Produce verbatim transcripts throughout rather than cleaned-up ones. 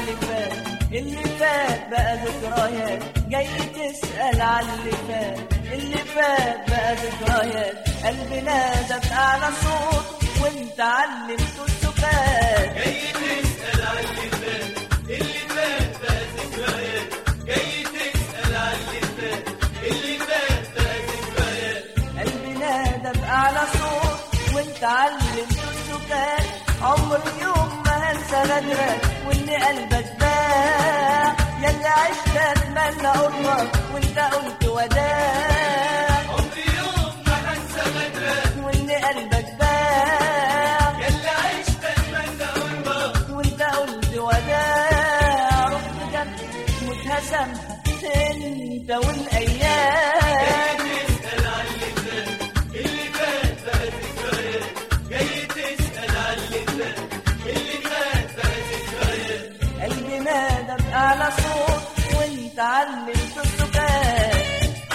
اللي فات، اللي فات بقى ذكريات، جاي تسأل على اللي فات، اللي فات بقى ذكريات، قلبنا ده بأعلى صوت وانت علمته السكات. جاي تسأل على اللي فات، اللي فات بقى ذكريات، جاي تسأل على اللي فات، اللي فات بقى ذكريات، قلبنا ده بأعلى صوت وانت علمته السكات. عمر يوم ما هنسى غدرك واللي قلبك باع، ياللي عشت اتمنى قربك وانت قلت وداع. عمر يوم ما هنسى غدرك واللي قلبك باع، ياللي عشت اتمنى قربك وانت قلت وداع. رحت جنبك مش هسامحك انت والايام. جاي تسأل على اللي فات، اللي فات بقى ذكريات، جاي تسأل على اللي فات، اللي فات بقى ذكريات، قلبنا ده بأعلى صوت وانت علمت السكات.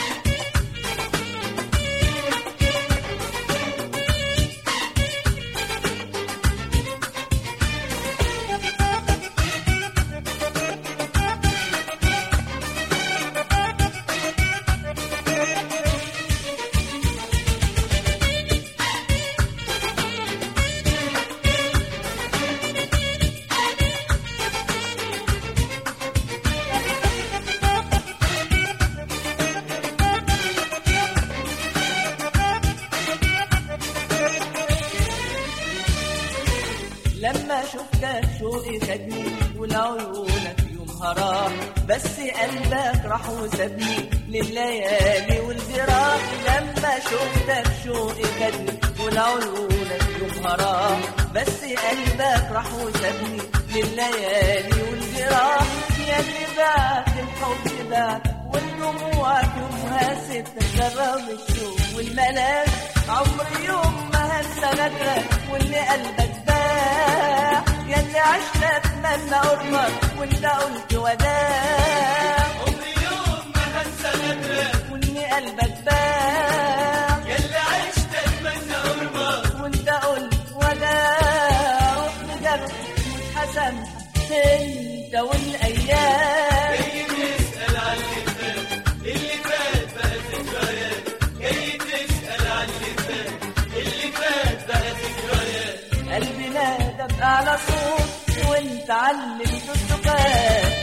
لما شفتك شوقي خدني والعيونك يومها راح، بس قلبك راح وسابني لليالي والجراح. لما شفتك شوقي خدني والعيونك يومها راح، بس قلبك راح وسابني لليالي والجراح. يا اللي بعت الحب بعت والدموع يومها ستة، جرب الشوق والملاك. عمري يوم ما هنسى غدرك واللي قلبك باع، ياللي عشت اتمنى قربك وانت قلت وداع. عمري يوم ما هنسى غدرك واللي قلبك باع، ياللي عشت اتمنى قربك وانت قلت وداع. روح بجرح مش هسامحك انت والايام. جاي تسأل على اللي فات، اللي فات بقى ذكريات، جاي تسأل على اللي فات، اللي فات بقى ذكريات، قلبنا ده بأعلى صوت وانت علمت السكات.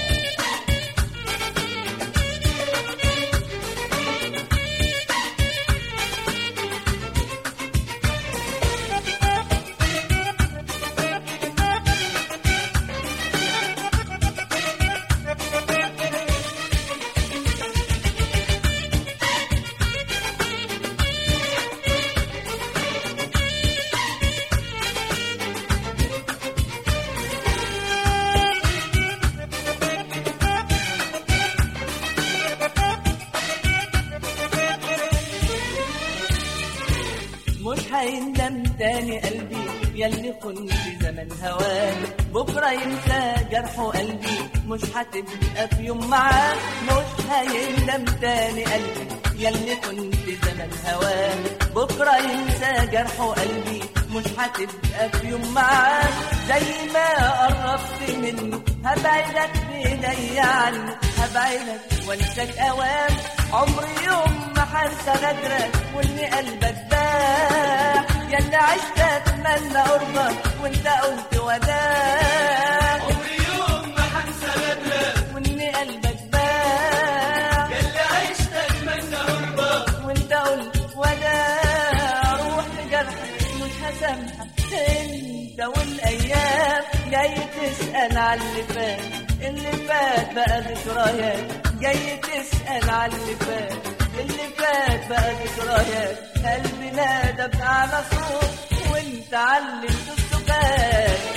مش هيندم تاني قلبي ياللي كنت زمن هواك، بكرة ينسى جرحه قلبي مش هتبقى في يوم معاك. مش هيندم تاني قلبي ياللي كنت زمن هواك، بكرة ينسى جرحه قلبي مش هتبقى في يوم معاك. زي ما قربت منه هبعدك بإيدي عنه، هبعدك وانساك أوام. عمري يوم ما هنسى غدرك واللي قلبك باع، ياللي عشت اتمنى قربك وانت قلت وداع. عمري يوم ما هنسى غدرك واللي قلبك باع، ياللي عشت اتمنى قربك وانت قلت وداع. روح لجرحك مش هسامحك انت والايام. جاي تسأل على اللي فات، اللي فات بقى ذكريات، جاي تسأل على اللي فات، اللي فات بقى ذكريات. قلبنا ده بأعلى صوت وانت علمت السكات.